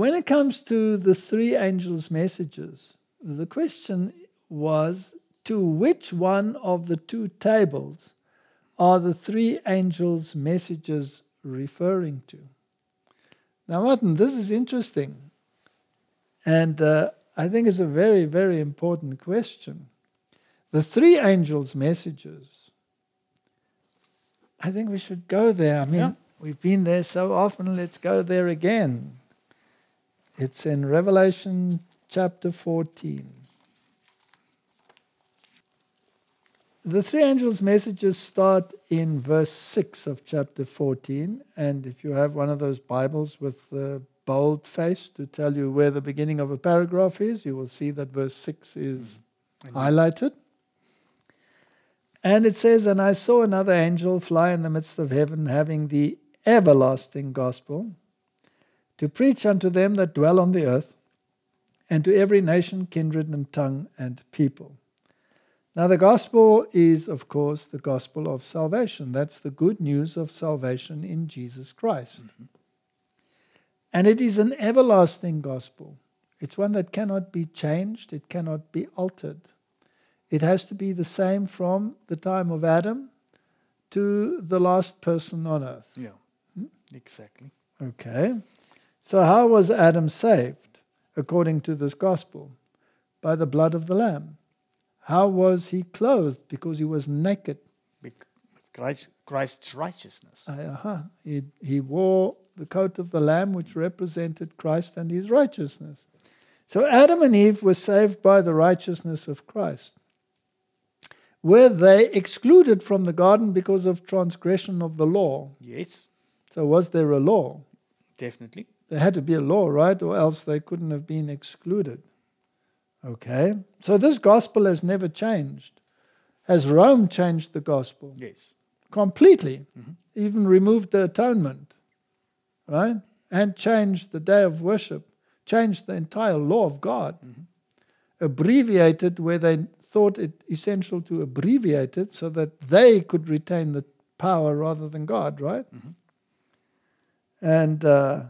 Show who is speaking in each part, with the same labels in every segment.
Speaker 1: when it comes to the three angels' messages, the question was, to which one of the two tables are the three angels' messages referring to? Now, Martin, this is interesting. And I think it's a very, very important question. The three angels' messages, I think we should go there. I mean, we've been there so often, let's go there again. It's in Revelation chapter 14. The three angels' messages start in verse 6 of chapter 14. And if you have one of those Bibles with the bold face to tell you where the beginning of a paragraph is, you will see that verse 6 is highlighted. And it says, "And I saw another angel fly in the midst of heaven, having the everlasting gospel, to preach unto them that dwell on the earth, and to every nation, kindred, and tongue, and people." Now the gospel is, of course, the gospel of salvation. That's the good news of salvation in Jesus Christ. And it is an everlasting gospel. It's one that cannot be changed. It cannot be altered. It has to be the same from the time of Adam to the last person on earth.
Speaker 2: Yeah, exactly.
Speaker 1: Okay. So how was Adam saved according to this gospel? By the blood of the Lamb. How was he clothed? Because he was naked.
Speaker 2: With Christ's righteousness.
Speaker 1: He wore the coat of the Lamb, which represented Christ and his righteousness. So Adam and Eve were saved by the righteousness of Christ. Were they excluded from the garden because of transgression of the law?
Speaker 2: Yes.
Speaker 1: So was there a law?
Speaker 2: Definitely.
Speaker 1: There had to be a law, right? Or else they couldn't have been excluded. Okay. So this gospel has never changed. Has Rome changed the gospel?
Speaker 2: Yes.
Speaker 1: Completely. Even removed the atonement, right? And changed the day of worship. Changed the entire law of God. Abbreviated where they thought it essential to abbreviate it so that they could retain the power rather than God, right? And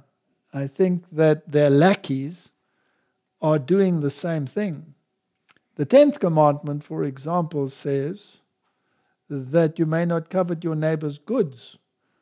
Speaker 1: I think that their lackeys are doing the same thing. The 10th commandment, for example, says that you may not covet your neighbor's goods,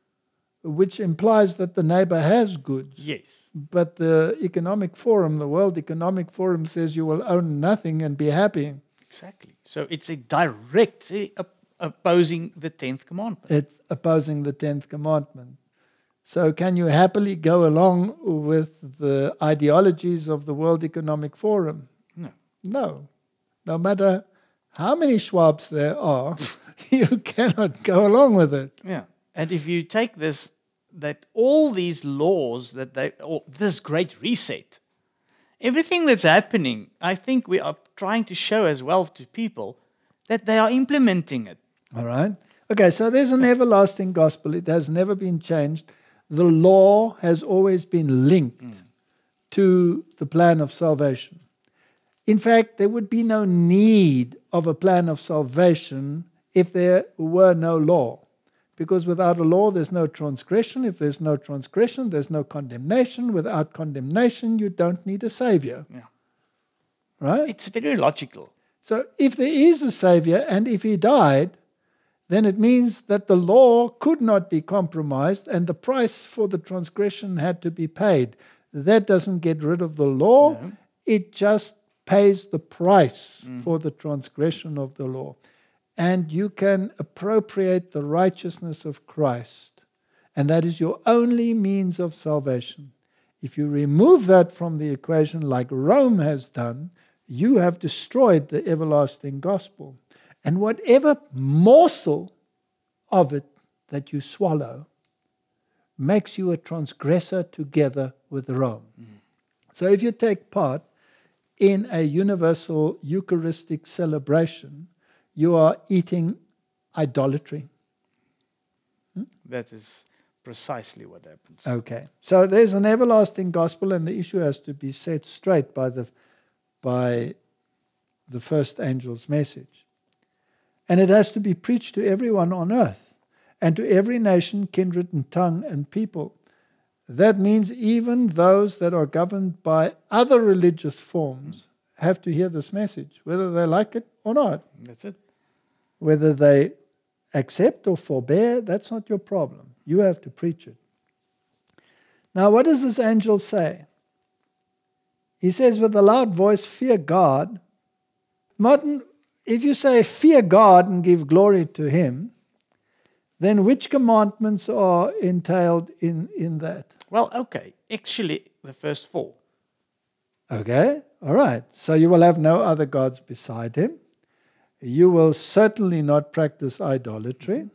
Speaker 1: which implies that the neighbor has goods.
Speaker 2: Yes.
Speaker 1: But the Economic Forum, the World Economic Forum, says you will own nothing and be happy.
Speaker 2: Exactly. So it's a direct opposing the 10th commandment.
Speaker 1: It's opposing the 10th commandment. So can you happily go along with the ideologies of the World Economic Forum?
Speaker 2: No.
Speaker 1: No. No matter how many Schwabs there are, you cannot go along with it.
Speaker 2: Yeah. And if you take this, that all these laws this great reset, everything that's happening, I think we are trying to show as well to people that they are implementing it.
Speaker 1: All right. Okay, so there's an everlasting gospel. It has never been changed. The law has always been linked to the plan of salvation. In fact, there would be no need of a plan of salvation if there were no law. Because without a law, there's no transgression. If there's no transgression, there's no condemnation. Without condemnation, you don't need a savior.
Speaker 2: Yeah.
Speaker 1: Right?
Speaker 2: It's very logical.
Speaker 1: So if there is a savior and if he died, then it means that the law could not be compromised and the price for the transgression had to be paid. That doesn't get rid of the law.
Speaker 2: No.
Speaker 1: It just pays the price for the transgression of the law. And you can appropriate the righteousness of Christ. And that is your only means of salvation. If you remove that from the equation like Rome has done, you have destroyed the everlasting gospel. And whatever morsel of it that you swallow makes you a transgressor together with Rome. So if you take part in a universal Eucharistic celebration, you are eating idolatry.
Speaker 2: That is precisely what happens.
Speaker 1: Okay. So there's an everlasting gospel and the issue has to be set straight by the first angel's message. And it has to be preached to everyone on earth and to every nation, kindred, and tongue and people. That means even those that are governed by other religious forms have to hear this message, whether they like it or not.
Speaker 2: That's it.
Speaker 1: Whether they accept or forbear, that's not your problem. You have to preach it. Now, what does this angel say? He says with a loud voice, fear God. Martin, if you say fear God and give glory to Him, then which commandments are entailed in that?
Speaker 2: Well, okay. Actually, the first 4.
Speaker 1: Okay, all right. So you will have no other gods beside Him. You will certainly not practice idolatry.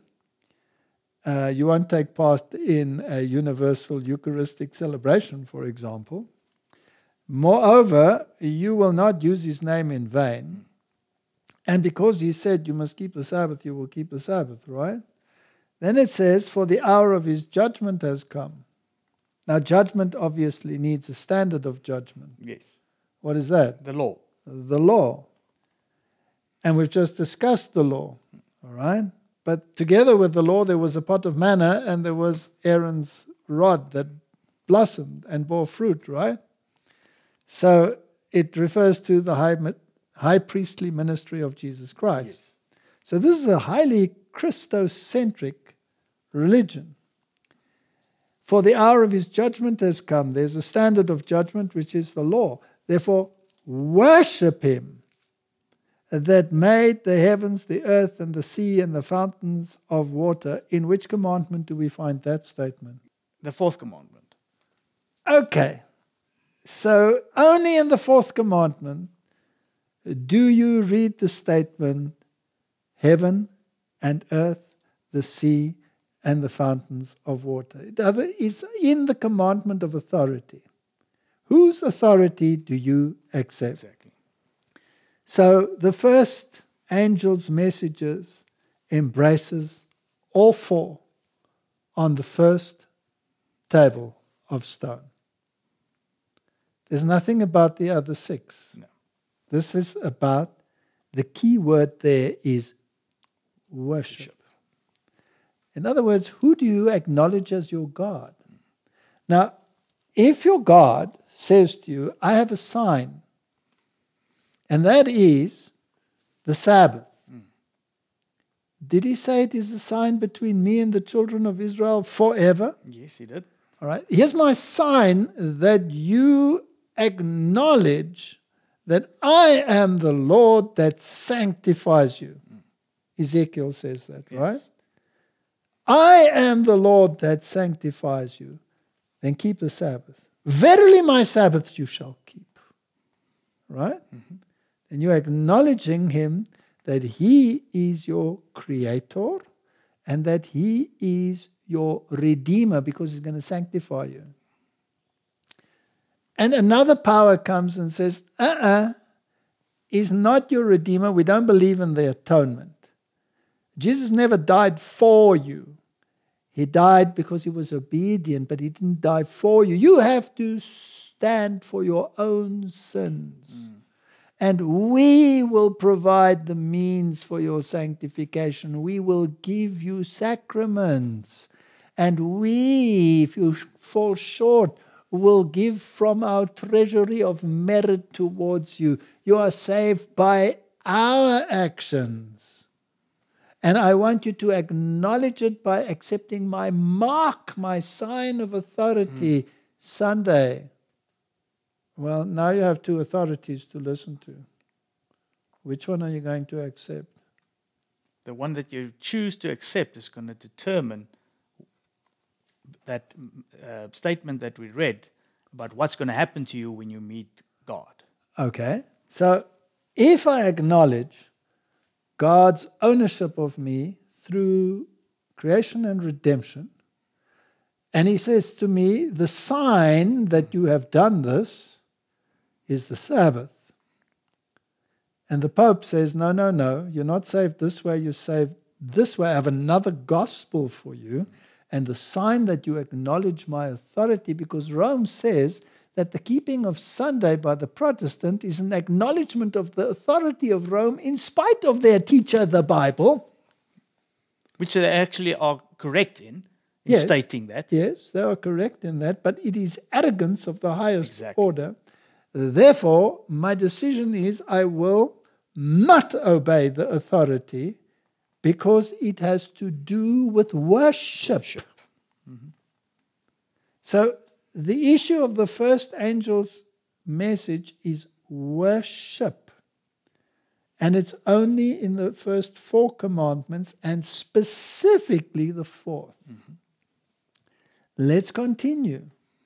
Speaker 1: You won't take part in a universal Eucharistic celebration, for example. Moreover, you will not use His name in vain. And because He said you must keep the Sabbath, you will keep the Sabbath, right? Then it says, for the hour of His judgment has come. Now, judgment obviously needs a standard of judgment.
Speaker 2: Yes.
Speaker 1: What is that?
Speaker 2: The law.
Speaker 1: The law. And we've just discussed the law, all right? But together with the law, there was a pot of manna and there was Aaron's rod that blossomed and bore fruit, right? So it refers to the high priestly ministry of Jesus Christ.
Speaker 2: Yes.
Speaker 1: So this is a highly Christocentric religion. For the hour of His judgment has come. There's a standard of judgment, which is the law. Therefore, worship Him that made the heavens, the earth, and the sea, and the fountains of water. In which commandment do we find that statement?
Speaker 2: The 4th commandment.
Speaker 1: Okay. So only in the 4th commandment do you read the statement, heaven and earth, the sea, and the fountains of water. It's in the commandment of authority. Whose authority do you accept?
Speaker 2: Exactly.
Speaker 1: So the first angel's messages embraces all 4 on the first table of stone. There's nothing about the other 6.
Speaker 2: No.
Speaker 1: This is about, the key word there is worship. In other words, who do you acknowledge as your God? Now, if your God says to you, I have a sign, and that is the Sabbath. Did He say it is a sign between me and the children of Israel forever?
Speaker 2: Yes, He did.
Speaker 1: All right. Here's my sign that you acknowledge that I am the Lord that sanctifies you. Ezekiel says that,
Speaker 2: Yes.
Speaker 1: right? I am the Lord that sanctifies you. Then keep the Sabbath. Verily my Sabbaths you shall keep. Right? Mm-hmm. And you're acknowledging Him that He is your creator and that He is your redeemer because He's going to sanctify you. And another power comes and says, He's not your redeemer. We don't believe in the atonement. Jesus never died for you. He died because He was obedient, but He didn't die for you. You have to stand for your own sins. And we will provide the means for your sanctification. We will give you sacraments. And we, if you fall short, will give from our treasury of merit towards you. You are saved by our actions. And I want you to acknowledge it by accepting my mark, my sign of authority, Sunday. Well, now you have 2 authorities to listen to. Which one are you going to accept?
Speaker 2: The one that you choose to accept is going to determine that statement that we read about what's going to happen to you when you meet God.
Speaker 1: Okay. So if I acknowledge God's ownership of me through creation and redemption, and He says to me, the sign that you have done this is the Sabbath. And the Pope says, no, you're not saved this way, you're saved this way. I have another gospel for you, and the sign that you acknowledge my authority, because Rome says that the keeping of Sunday by the Protestant is an acknowledgement of the authority of Rome in spite of their teacher, the Bible.
Speaker 2: Which they actually are correct in. in
Speaker 1: Yes.
Speaker 2: stating that.
Speaker 1: Yes, they are correct in that, but it is arrogance of the highest
Speaker 2: Exactly.
Speaker 1: order. Therefore, my decision is I will not obey the authority because it has to do with worship. So the issue of the first angel's message is worship. And it's only in the first 4 commandments and specifically the 4th. Let's continue.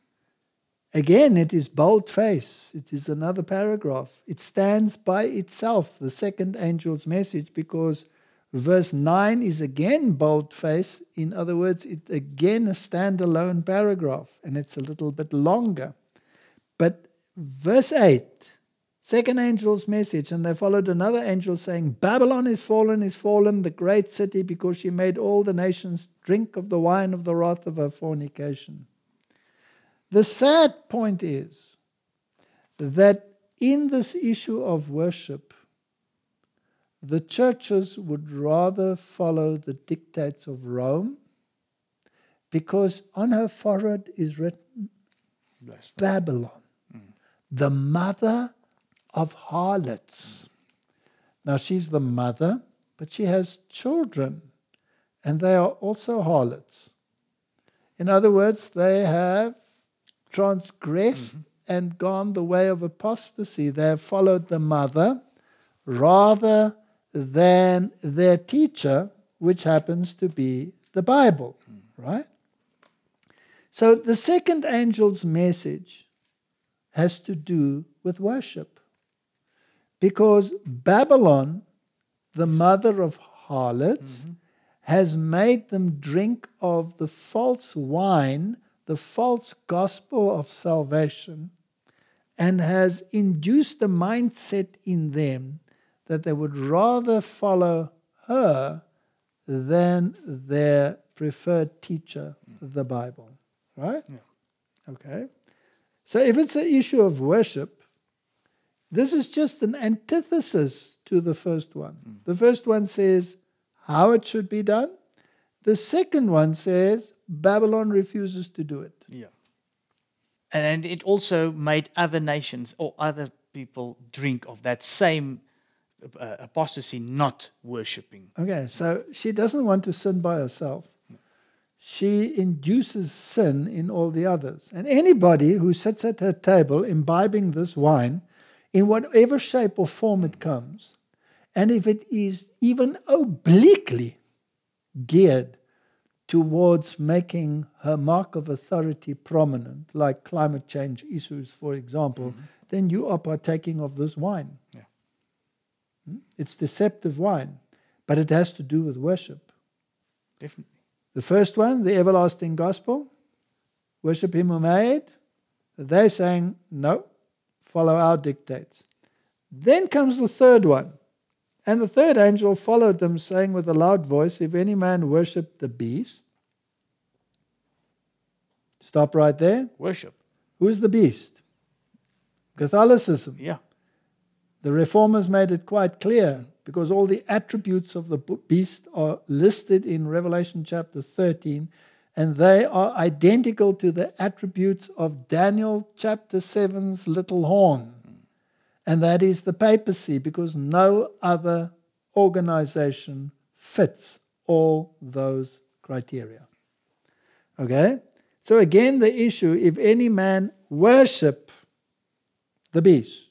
Speaker 1: Again, it is bold-face. It is another paragraph. It stands by itself, the second angel's message, because verse 9 is again bold-face. In other words, it's again a standalone paragraph, and it's a little bit longer. But verse 8, second angel's message, and they followed another angel saying, Babylon is fallen, the great city, because she made all the nations drink of the wine of the wrath of her fornication. The sad point is that in this issue of worship, the churches would rather follow the dictates of Rome because on her forehead is written Babylon, the mother of harlots. Now she's the mother, but she has children, and they are also harlots. In other words, they have transgressed and gone the way of apostasy. They have followed the mother rather than their teacher, which happens to be the Bible, right? So the second angel's message has to do with worship. Because Babylon, the mother of harlots, has made them drink of the false wine, the false gospel of salvation, and has induced a mindset in them that they would rather follow her than their preferred teacher, the Bible. Right?
Speaker 2: Yeah.
Speaker 1: Okay. So if it's an issue of worship, this is just an antithesis to the first one. The first one says how it should be done. The second one says Babylon refuses to do it.
Speaker 2: Yeah. And it also made other nations or other people drink of that same apostasy, not worshipping.
Speaker 1: Okay, so she doesn't want to sin by herself. She induces sin in all the others. And anybody who sits at her table imbibing this wine, in whatever shape or form it comes, and if it is even obliquely geared towards making her mark of authority prominent, like climate change issues, for example, then you are partaking of this wine.
Speaker 2: Yeah.
Speaker 1: It's deceptive wine, but it has to do with worship.
Speaker 2: Definitely.
Speaker 1: The first one, the everlasting gospel, worship him who made. They're saying, no, follow our dictates. Then comes the third one. And the third angel followed them, saying with a loud voice, if any man worship the beast. Stop right there.
Speaker 2: Worship.
Speaker 1: Who is the beast? Catholicism.
Speaker 2: Yeah.
Speaker 1: The Reformers made it quite clear because all the attributes of the beast are listed in Revelation chapter 13, and they are identical to the attributes of Daniel chapter 7's little horn. And that is the papacy, because no other organization fits all those criteria. Okay? So again, the issue, if any man worship the beast,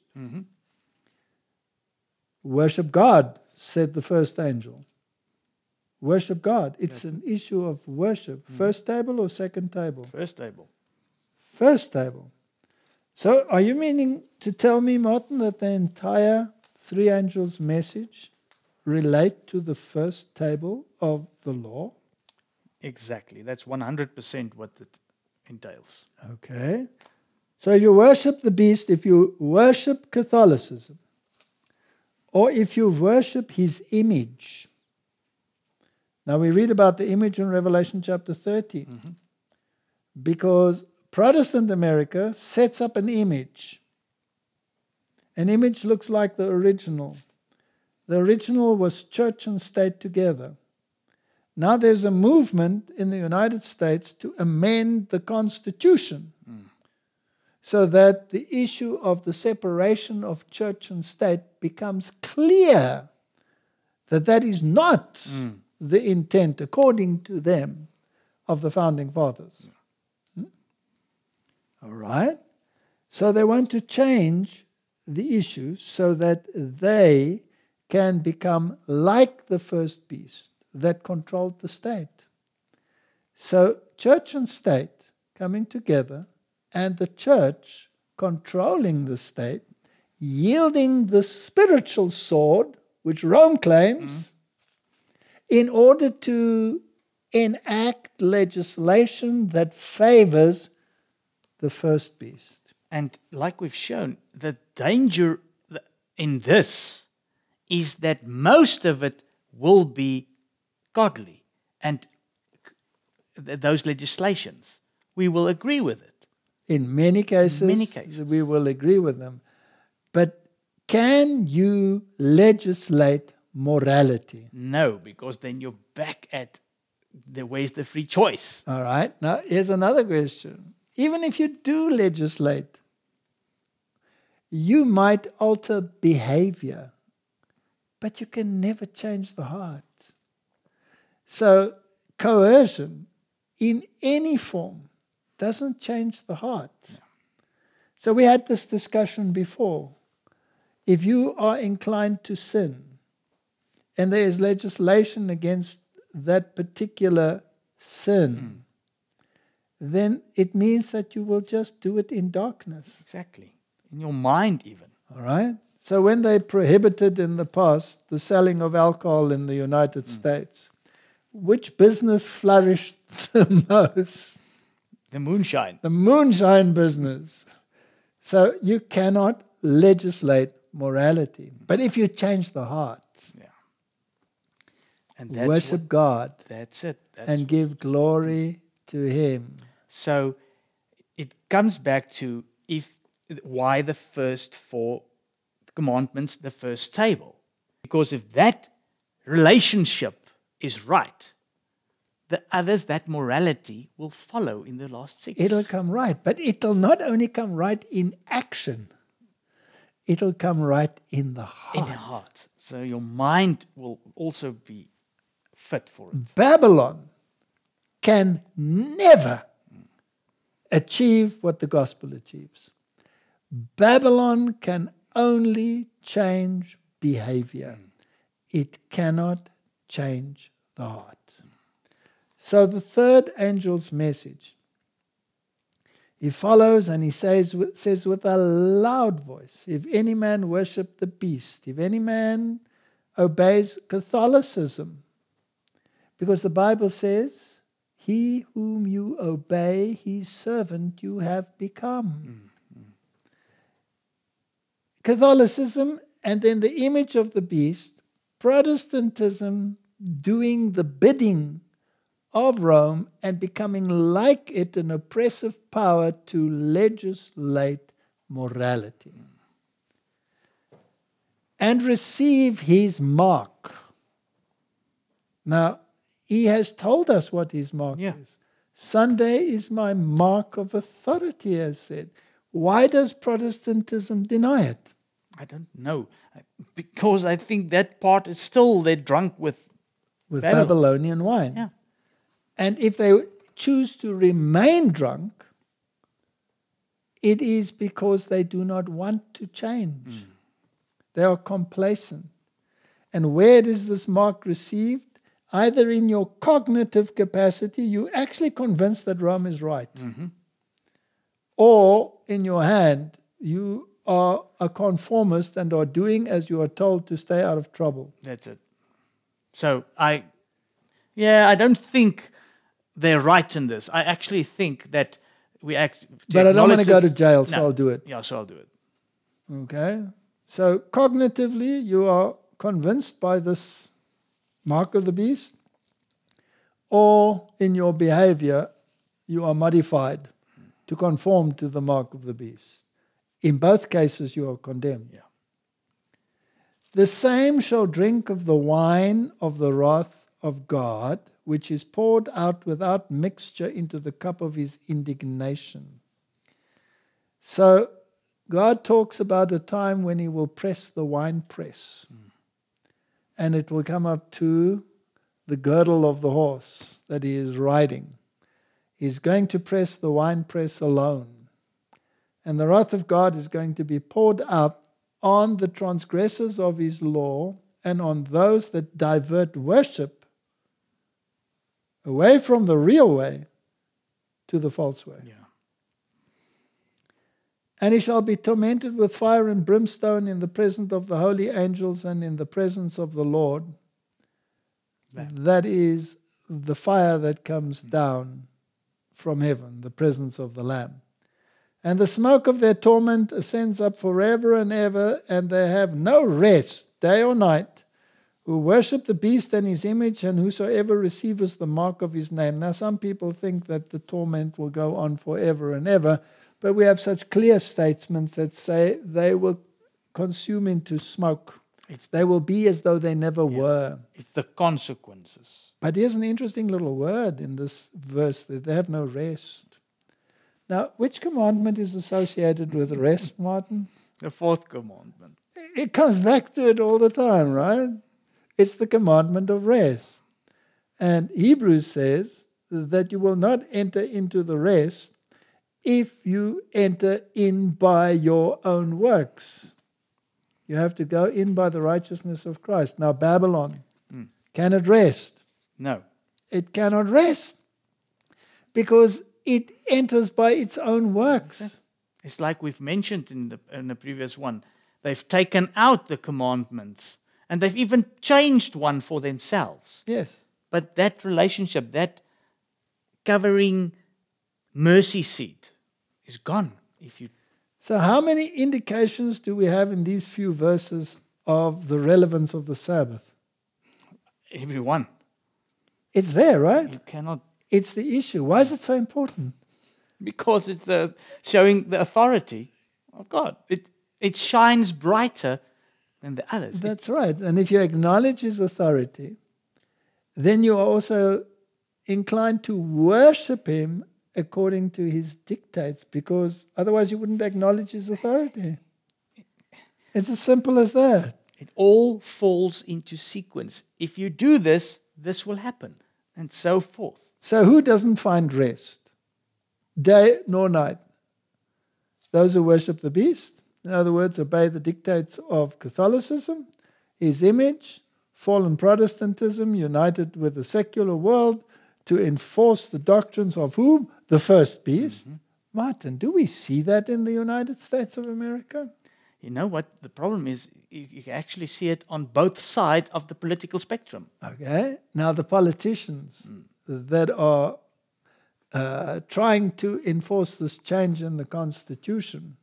Speaker 1: worship God, said the first angel. Worship God. It's an issue of worship. First table or second table?
Speaker 2: First table.
Speaker 1: First table. So are you meaning to tell me, Martin, that the entire three angels' message relate to the first table of the law?
Speaker 2: Exactly. That's 100% what it entails.
Speaker 1: Okay. So you worship the beast if you worship Catholicism, or if you worship his image. Now we read about the image in Revelation chapter 13. Because Protestant America sets up an image. An image looks like the original. The original was church and state together. Now there's a movement in the United States to amend the Constitution so that the issue of the separation of church and state becomes clear that that is not the intent, according to them, of the founding fathers. All right? So they want to change the issue so that they can become like the first beast that controlled the state. So church and state coming together, and the church controlling the state, yielding the spiritual sword, which Rome claims, in order to enact legislation that favors the first beast.
Speaker 2: And like we've shown, the danger in this is that most of it will be godly. And those legislations, we will agree with it.
Speaker 1: In many cases, we will agree with them. But can you legislate morality?
Speaker 2: No, because then you're back at where's the free choice?
Speaker 1: All right. Now, here's another question. Even if you do legislate, you might alter behavior, but you can never change the heart. So, coercion in any form doesn't change the heart. Yeah. So we had this discussion before. If you are inclined to sin, and there is legislation against that particular sin, then it means that you will just do it in darkness.
Speaker 2: Exactly. In your mind even.
Speaker 1: All right? So when they prohibited in the past the selling of alcohol in the United States, which business flourished the most?
Speaker 2: The moonshine.
Speaker 1: The moonshine business. So you cannot legislate morality. But if you change the heart,
Speaker 2: and
Speaker 1: worship God,
Speaker 2: that's it.
Speaker 1: And give glory to Him.
Speaker 2: So it comes back to why the first 4 commandments, the first table. Because if that relationship is right, the others, that morality will follow in the last 6.
Speaker 1: It'll come right. But it'll not only come right in action, it'll come right in the heart.
Speaker 2: In the heart. So your mind will also be fit for it.
Speaker 1: Babylon can never achieve what the gospel achieves. Babylon can only change behavior. It cannot change the heart. So the third angel's message, he follows and he says with a loud voice, if any man worship the beast, if any man obeys Catholicism, because the Bible says, he whom you obey, his servant you have become. Catholicism and then the image of the beast, Protestantism doing the bidding of Rome and becoming like it, an oppressive power to legislate morality. And receive his mark. Now, he has told us what his mark is. Sunday is my mark of authority, he has said. Why does Protestantism deny it?
Speaker 2: I don't know. Because I think that part is still, they're drunk with
Speaker 1: Babylonian wine.
Speaker 2: Yeah.
Speaker 1: And if they choose to remain drunk, it is because they do not want to change. They are complacent. And where is this mark received? Either in your cognitive capacity, you're actually convinced that Rome is right. Or in your hand, you are a conformist and are doing as you are told to stay out of trouble.
Speaker 2: That's it. So I don't think they're right in this. I actually think that we act.
Speaker 1: But I don't want to go to jail, so I'll do it.
Speaker 2: Yeah, so I'll do it.
Speaker 1: Okay? So cognitively, you are convinced by this mark of the beast, or in your behavior, you are modified to conform to the mark of the beast. In both cases, you are condemned.
Speaker 2: Yeah.
Speaker 1: The same shall drink of the wine of the wrath of God, which is poured out without mixture into the cup of his indignation. So God talks about a time when he will press the winepress, and it will come up to the girdle of the horse that he is riding. He's going to press the winepress alone. And the wrath of God is going to be poured out on the transgressors of his law and on those that divert worship away from the real way to the false way.
Speaker 2: Yeah.
Speaker 1: And he shall be tormented with fire and brimstone in the presence of the holy angels and in the presence of the Lord. That is the fire that comes down from heaven, the presence of the Lamb. And the smoke of their torment ascends up forever and ever, and they have no rest, day or night, who worship the beast and his image, and whosoever receiveth the mark of his name. Now, some people think that the torment will go on forever and ever, but we have such clear statements that say they will consume into smoke. They will be as though they never were.
Speaker 2: It's the consequences.
Speaker 1: But here's an interesting little word in this verse, that they have no rest. Now, which commandment is associated with rest, Martin?
Speaker 2: The fourth commandment.
Speaker 1: It comes back to it all the time, right? It's the commandment of rest. And Hebrews says that you will not enter into the rest if you enter in by your own works. You have to go in by the righteousness of Christ. Now, Babylon, can it rest?
Speaker 2: No.
Speaker 1: It cannot rest because it enters by its own works.
Speaker 2: It's like we've mentioned in the previous one. They've taken out the commandments and they've even changed one for themselves.
Speaker 1: Yes.
Speaker 2: But that relationship, that covering mercy seat is gone.
Speaker 1: So how many indications do we have in these few verses of the relevance of the Sabbath?
Speaker 2: Everyone.
Speaker 1: It's there, right?
Speaker 2: You cannot.
Speaker 1: It's the issue. Why is it so important?
Speaker 2: Because it's showing the authority of God. It shines brighter than the others.
Speaker 1: That's right. And if you acknowledge his authority, then you are also inclined to worship him according to his dictates, because otherwise you wouldn't acknowledge his authority. It's as simple as that.
Speaker 2: It all falls into sequence. If you do this, this will happen, and so forth.
Speaker 1: So who doesn't find rest? Day nor night. Those who worship the beast, in other words, obey the dictates of Catholicism, his image, fallen Protestantism united with the secular world to enforce the doctrines of whom? The first beast. Martin, do we see that in the United States of America?
Speaker 2: You know what? The problem is you can actually see it on both sides of the political spectrum.
Speaker 1: Okay. Now the politicians that are trying to enforce this change in the Constitution,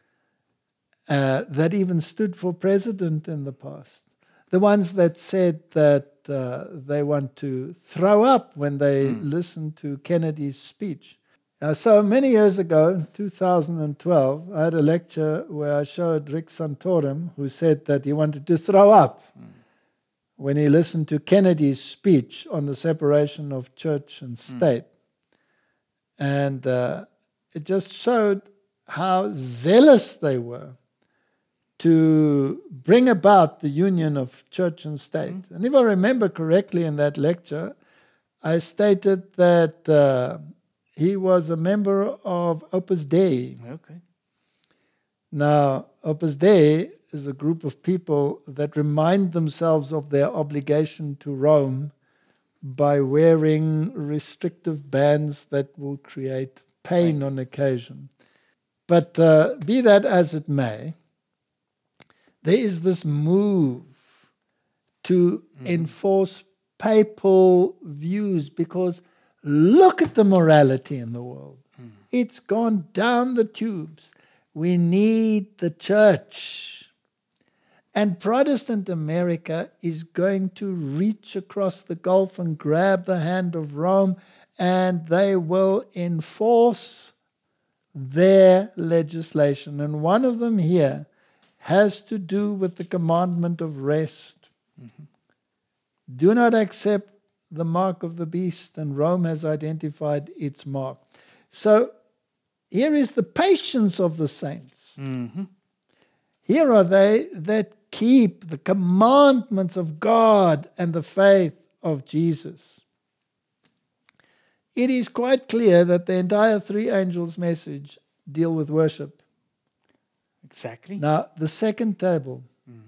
Speaker 1: that even stood for president in the past, the ones that said that they want to throw up when they listen to Kennedy's speech. So many years ago, 2012, I had a lecture where I showed Rick Santorum, who said that he wanted to throw up when he listened to Kennedy's speech on the separation of church and state. And it just showed how zealous they were to bring about the union of church and state. And if I remember correctly in that lecture, I stated that he was a member of Opus Dei.
Speaker 2: Okay.
Speaker 1: Now, Opus Dei is a group of people that remind themselves of their obligation to Rome by wearing restrictive bands that will create pain on occasion. But be that as it may, there is this move to enforce papal views, because look at the morality in the world. It's gone down the tubes. We need the church. And Protestant America is going to reach across the gulf and grab the hand of Rome, and they will enforce their legislation. And one of them here has to do with the commandment of rest. Do not accept the mark of the beast, and Rome has identified its mark. So here is the patience of the saints.
Speaker 2: Mm-hmm.
Speaker 1: Here are they that keep the commandments of God and the faith of Jesus. It is quite clear that the entire three angels' message deal with worship.
Speaker 2: Exactly.
Speaker 1: Now, the second table,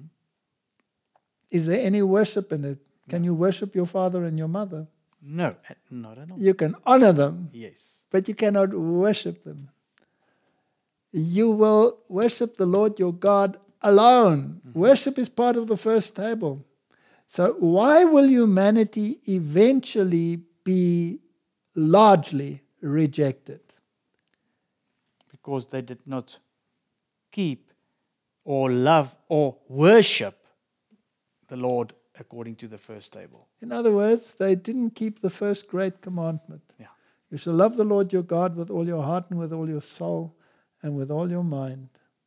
Speaker 1: is there any worship in it? Can you worship your father and your mother?
Speaker 2: No, not at all.
Speaker 1: You can honor them,
Speaker 2: Yes.
Speaker 1: but you cannot worship them. You will worship the Lord your God alone. Worship is part of the first table. So why will humanity eventually be largely rejected?
Speaker 2: Because they did not keep or love or worship the Lord according to the first table.
Speaker 1: In other words, they didn't keep the first great commandment.
Speaker 2: Yeah.
Speaker 1: You shall love the Lord your God with all your heart and with all your soul and with all your mind,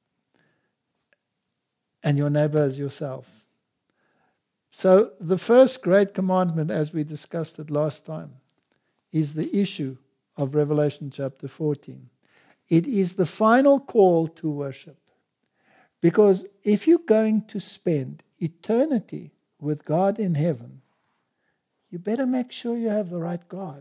Speaker 1: and your neighbor as yourself. So the first great commandment, as we discussed it last time, is the issue of Revelation chapter 14. It is the final call to worship. Because if you're going to spend eternity with God in heaven, you better make sure you have the right God.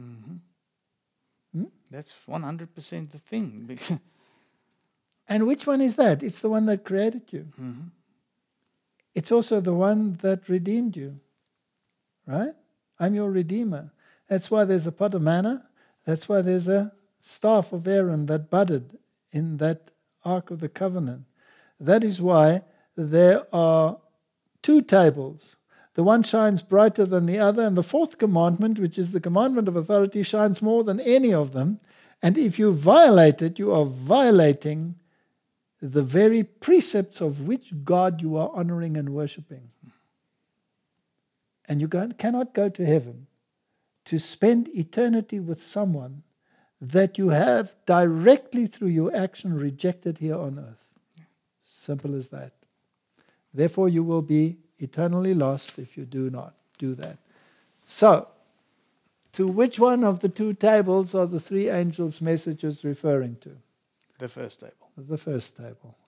Speaker 2: That's 100% the thing.
Speaker 1: And which one is that? It's the one that created you. It's also the one that redeemed you. Right? I'm your redeemer. That's why there's a pot of manna. That's why there's a staff of Aaron that budded in that Ark of the Covenant. That is why there are two tables. The one shines brighter than the other, and the fourth commandment, which is the commandment of authority, shines more than any of them. And if you violate it, you are violating the very precepts of which God you are honoring and worshipping. And you cannot go to heaven to spend eternity with someone that you have directly through your action rejected here on earth. Simple as that. Therefore, you will be eternally lost if you do not do that. So, to which one of the two tables are the three angels' messages referring to?
Speaker 2: The first table.
Speaker 1: The first table.